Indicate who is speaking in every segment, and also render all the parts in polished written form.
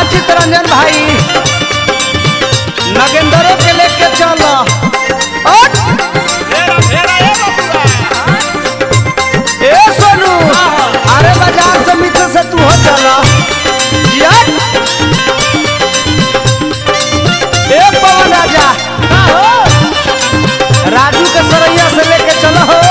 Speaker 1: चितरंजन भाई नगेंद्रों के लेके चलो। ए सोनू अरे बाजार से मित्र से तू हो चलो। ए पवन राजा राजू के सरैया से लेके चलो हो।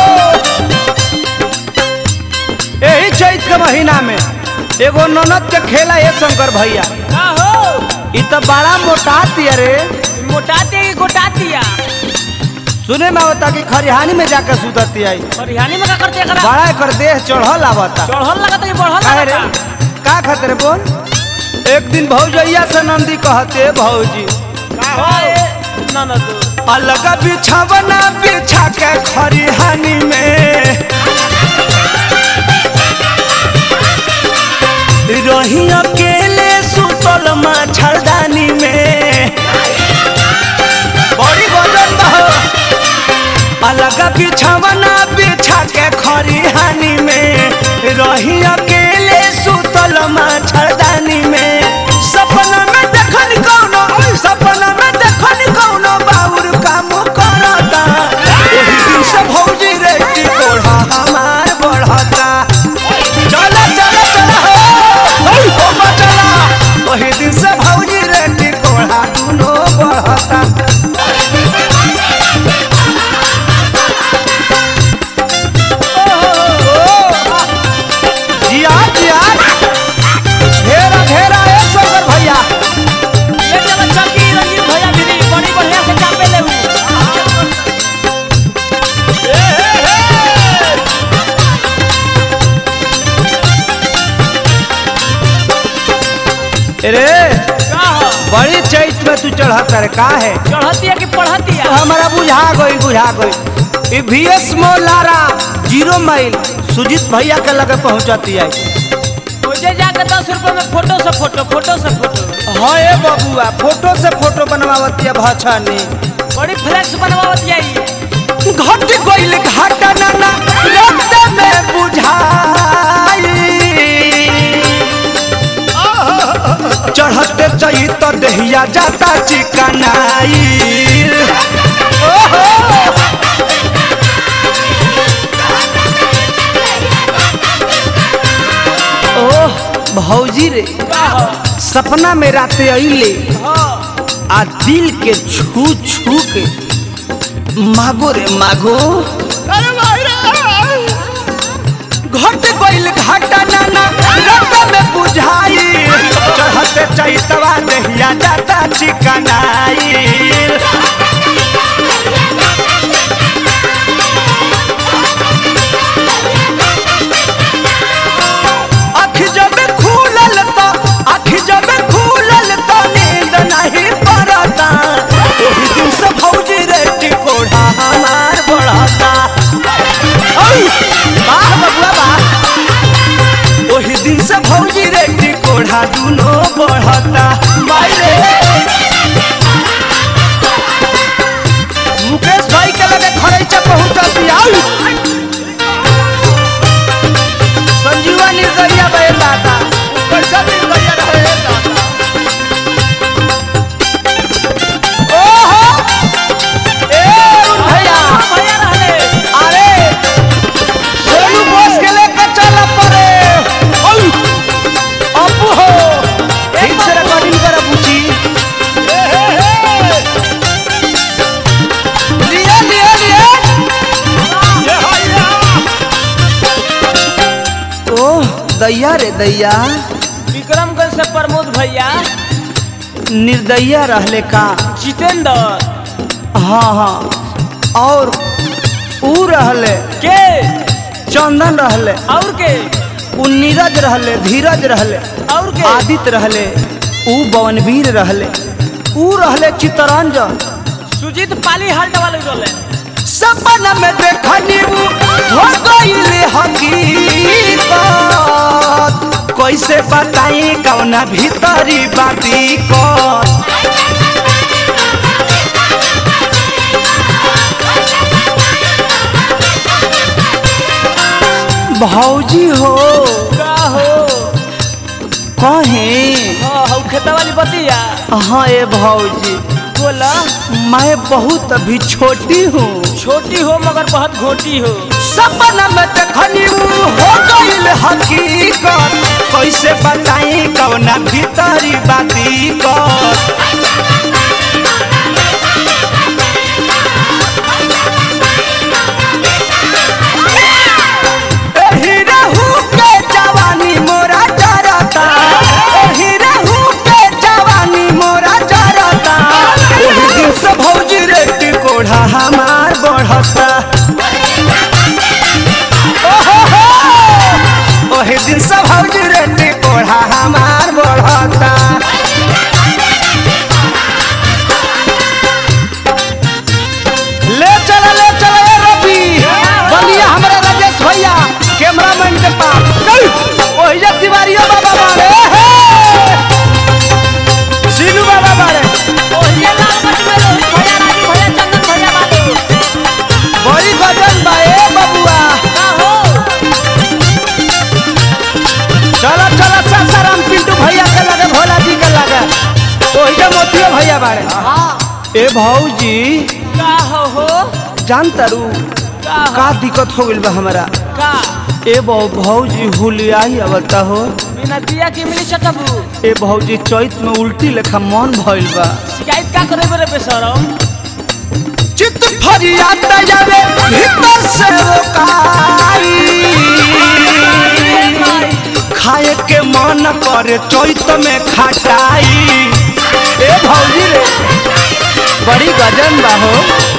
Speaker 1: यही चैत के महीना में एगो ननद के खेला है शंकर भैया। इ तो बड़ा मोटाती रे।
Speaker 2: मोटाती गोटातिया
Speaker 1: सुने में आवता कि खरिहानी में जाकर सुतती आई।
Speaker 2: खरिहानी में का करते एकरा?
Speaker 1: बड़ा कर देह चढ़ल आवता।
Speaker 2: चढ़ल लगता कि बढ़ल
Speaker 1: काहे रे?
Speaker 2: लगता?
Speaker 1: का खतरे बोल। एक दिन भौजैया से नंदी कहते भौजी
Speaker 2: ननद
Speaker 1: अलग बिछावना बिछा के खरिहानी में रही अकेले सुतल मच्छरदानी में बड़ी वजन बहो। अलग बिछावना बिछा के खरिहानी में रही अकेले सुतल मच्छरदानी में सपना में देखनी कौनो बाबुर काम करता। ओही दिन से भौजी रे की कोढ़ा हमार बढ़ता। चला चला चला चला वही दिन से भौजी रे की कोढ़ा दुनो बढ़ता। जिया जिया घेरा घेरा ए शंकर भैया
Speaker 2: ले चल चौकी रंजीत भैया दीदी बड़ी बढ़िया से चापे ले
Speaker 1: रे
Speaker 2: का हो
Speaker 1: बड़ी चैत में तू चढ़ता रे का है?
Speaker 2: चढ़तिया कि पढ़तिया?
Speaker 1: तो हमारा बुझा गई ई VS मोलारा 0 माइल सुजीत भैया के लगे पहुंचती है।
Speaker 2: मुझे जाके 10 रुपए में फोटो से फोटो
Speaker 1: हाँ ए बबुआ फोटो से फोटो बनवावती है भाषानी
Speaker 2: बड़ी फ्लेक्स बनवावत जाई।
Speaker 1: घट गइल घाटा नाना रक्त में बुझाई चढ़ते चाहिए तो दहिया जाता चिकनाई। ओह भौजी रे सपना में राते अइले आ दिल के छू छू के मागो रे मागो। घट गइल घाटा नाना रक्त में बुझाई चढ़ते चैतवा दहिया जाता चिकनाई। नींद नहीं पड़ता। ओही दिन से भौजी रे टिकोढ़ा हमार बढ़ता। वाह बबुआ वाह। ओही दिन से भौजी रे टिकोढ़ा दुनो बढ़ता। मुकेश भाई के लगे खरैचा पहुंचती संजीवा निर्दरिया बे दादा कैसा निर्दरिया रहे दादा। दैया रे दैया
Speaker 2: विक्रमगंज से प्रमोद भैया
Speaker 1: निर्दय्या रहले का
Speaker 2: जितेंद्र।
Speaker 1: हाँ हाँ और ऊ रहले
Speaker 2: के
Speaker 1: चंदन रहले
Speaker 2: और के
Speaker 1: ऊ नीरज रहले धीरज रहले
Speaker 2: और के
Speaker 1: आदित्य रहले ऊ बवनवीर रहले ऊ रहले चितरंजन
Speaker 2: सुजीत पाली हाल्ट वाले रहले।
Speaker 1: सपना में देखनी हो गइल हकीकत कैसे बताई कौना भीतरी बाती को। भौजी हो
Speaker 2: का हो
Speaker 1: कहे
Speaker 2: खेता वाली बतिया।
Speaker 1: हाँ ए भौजी,
Speaker 2: बोला
Speaker 1: मैं बहुत अभी छोटी हूँ।
Speaker 2: छोटी हो मगर बहुत घोटी हो।
Speaker 1: सपना में देखनी हो गईल हकीकत, कैसे बताई कवना भीतरी बाती कर। एही रहू के जवानी मोरा जरता, एही रहू के जवानी मोरा जरता। ओही दिन से भौजी रे टिकोढ़ा हमार बढ़ता। ओही दिन से भौजी रे टिकोढ़ा हमार बढ़ता। ले चला ए रवि, बलिया हमारे राजेश भैया कैमरामैन के पास। ओहिजा तिवारियो बाबा बारे, सीनू बाबा बारे,
Speaker 2: ओहिए लालगंज में रोहित भैया, राजू भैया, चंदन भैया बालो।
Speaker 1: बड़ी गजन बा ए बबुआ।
Speaker 2: का हो
Speaker 1: चला चला सासाराम पिंटू भैया के लगे, भोला जी के लगे। ओहिजा मोतियो भैया बारे। ए भौजी
Speaker 2: का हो
Speaker 1: जानतारू
Speaker 2: का
Speaker 1: का दिक्कत हो गइल बा हमरा।
Speaker 2: का
Speaker 1: ए भौजी हुलियाई आवता हो।
Speaker 2: बिना दिया के मिली चटबू।
Speaker 1: ए भौजी चैत में उल्टी लेखा मन भइल बा।
Speaker 2: शिकायत का करे बरे बेशरम।
Speaker 1: चित फरियाद जावे भीतर से ओकाई, खाए के मन करे चैत में खटाई। ए भौजी रे बड़ी गजन बा हो।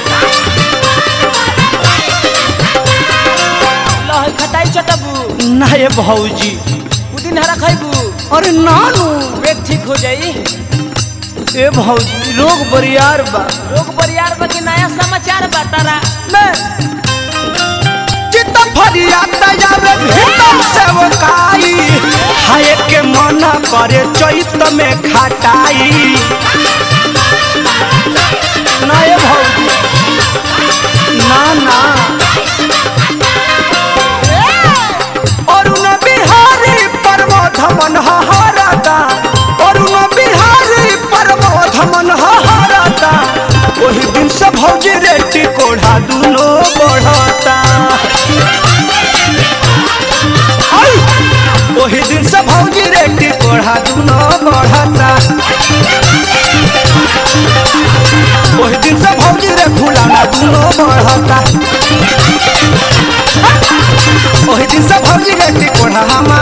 Speaker 2: लह खटाई चटबू।
Speaker 1: ना ए भौजी,
Speaker 2: पुदीन हरा खइबू।
Speaker 1: अरे नानू
Speaker 2: पेट ठीक हो जाई।
Speaker 1: ए भौजी रोग बरियार बा।
Speaker 2: लोग परिवार बा के नया समाचार बा तारा।
Speaker 1: चित फरियाद जावे भीतर से ओकाई, खाए के मन करे चैत में खटाई। ना ए भौजी, ना ना अरुण बिहारी प्रमोद मन हरता, अरुण बिहारी प्रमोद मन हरता। ओही दिन से भौजी रे टिकोढ़ा दुनो बढ़ता। ओही दिन से भौजी रे टिकोढ़ा दुनो बढ़ता। ओही दिन से भौजी रे फुलाना दुनो बढ़ता। ओही दिन से भौजी रे टिकोढ़ा हमार